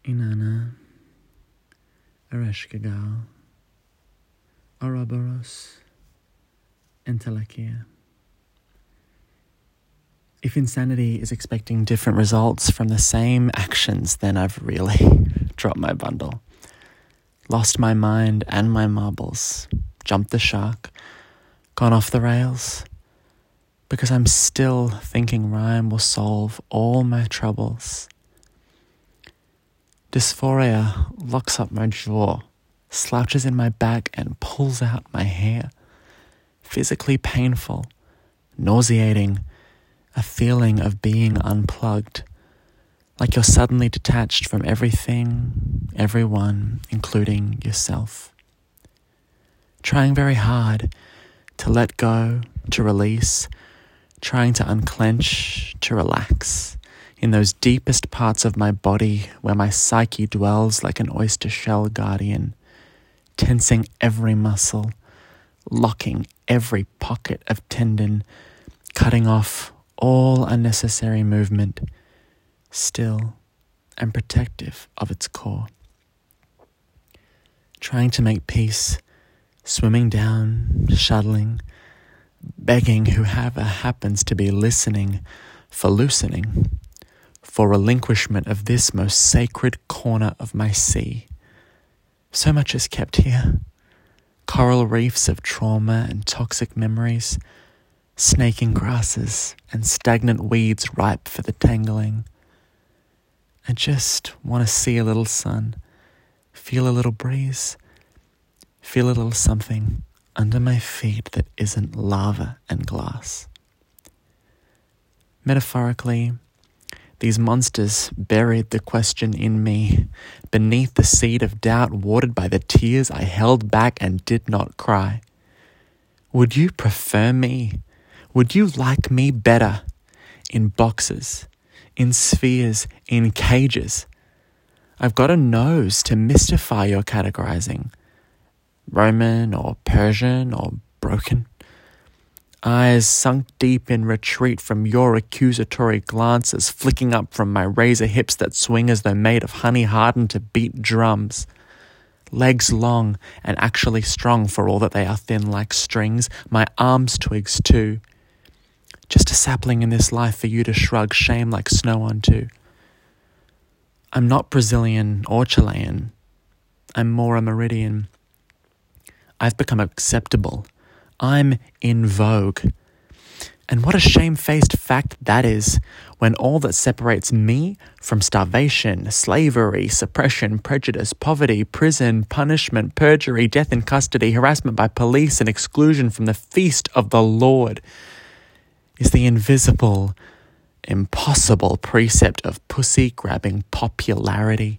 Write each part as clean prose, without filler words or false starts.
Inanna, Ereshkigal, Ouroboros, Entelekia. If insanity is expecting different results from the same actions, then I've really dropped my bundle. Lost my mind and my marbles, jumped the shark, gone off the rails, because I'm still thinking rhyme will solve all my troubles. Dysphoria locks up my jaw, slouches in my back and pulls out my hair. Physically painful, nauseating, a feeling of being unplugged, like you're suddenly detached from everything, everyone, including yourself. Trying very hard to let go, to release, trying to unclench, to relax, in those deepest parts of my body where my psyche dwells like an oyster shell guardian, tensing every muscle, locking every pocket of tendon, cutting off all unnecessary movement, still and protective of its core. Trying to make peace, swimming down, shuttling, begging whoever happens to be listening for loosening, for relinquishment of this most sacred corner of my sea. So much is kept here. Coral reefs of trauma and toxic memories, snaking grasses and stagnant weeds ripe for the tangling. I just want to see a little sun, feel a little breeze, feel a little something under my feet that isn't lava and glass. Metaphorically, these monsters buried the question in me, beneath the seed of doubt watered by the tears I held back and did not cry. Would you prefer me? Would you like me better? In boxes, in spheres, in cages. I've got a nose to mystify your categorizing. Roman or Persian or broken. Eyes sunk deep in retreat from your accusatory glances, flicking up from my razor hips that swing as though made of honey hardened to beat drums. Legs long and actually strong for all that they are thin like strings, my arms twigs too. Just a sapling in this life for you to shrug shame like snow onto. I'm not Brazilian or Chilean. I'm more a Meridian. I've become acceptable. I'm in vogue. And what a shamefaced fact that is, when all that separates me from starvation, slavery, suppression, prejudice, poverty, prison, punishment, perjury, death in custody, harassment by police, and exclusion from the feast of the Lord is the invisible, impossible precept of pussy-grabbing popularity.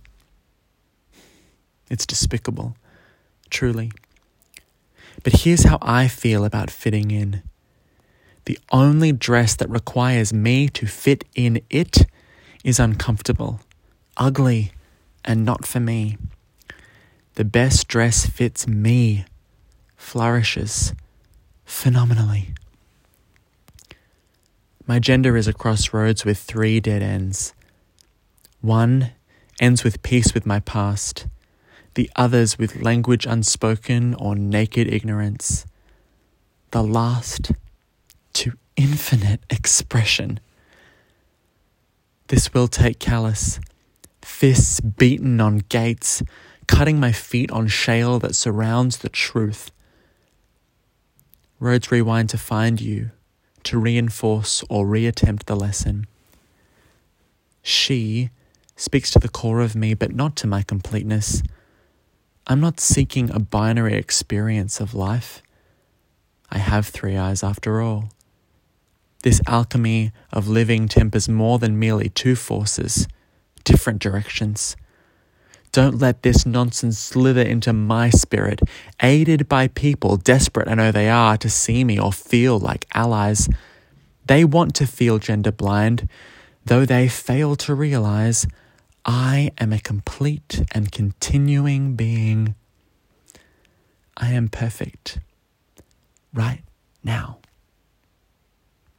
It's despicable, truly. But here's how I feel about fitting in. The only dress that requires me to fit in it is uncomfortable, ugly, and not for me. The best dress fits me, flourishes phenomenally. My gender is a crossroads with 3 dead ends. One ends with peace with my past, the others with language unspoken or naked ignorance, the last to infinite expression. This will take callous, fists beaten on gates, cutting my feet on shale that surrounds the truth. Roads rewind to find you, to reinforce or reattempt the lesson. She speaks to the core of me, but not to my completeness. I'm not seeking a binary experience of life. I have 3 eyes after all. This alchemy of living tempers more than merely 2 forces, different directions. Don't let this nonsense slither into my spirit, aided by people desperate, I know they are, to see me or feel like allies. They want to feel gender blind, though they fail to realize I am a complete and continuing being. I am perfect right now.